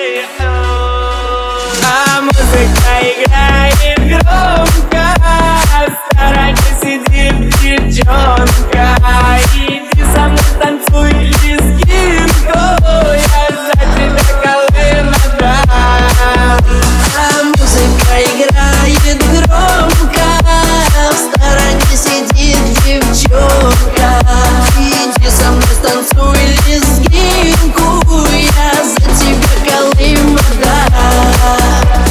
А музыка играет громко, в стороне сидит девчонка. Иди со мной танцуй лезгинку, я за тебя Колыма дам. А музыка играет громко, в стороне сидит девчонка. Иди со мной танцуй лезгинку, я за тебя Колыма дам.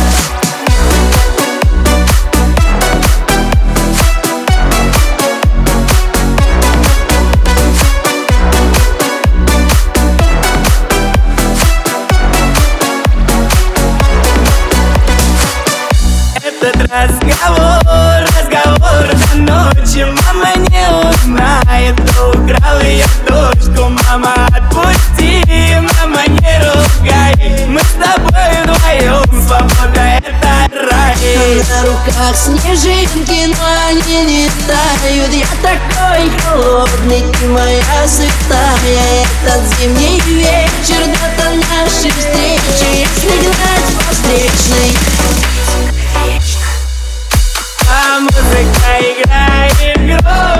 Этот разговор до ночи. Мама не узнает, кто украл ее дочку. Мама, отпусти, мама, не ругай. Мы с тобой вдвоем, свобода — это рай. На руках снежинки, но они не тают. Я такой холодный, ты моя святая. Этот зимний вечер, дата нашей встречи. Если гнать по встречной, А музыка играет громко.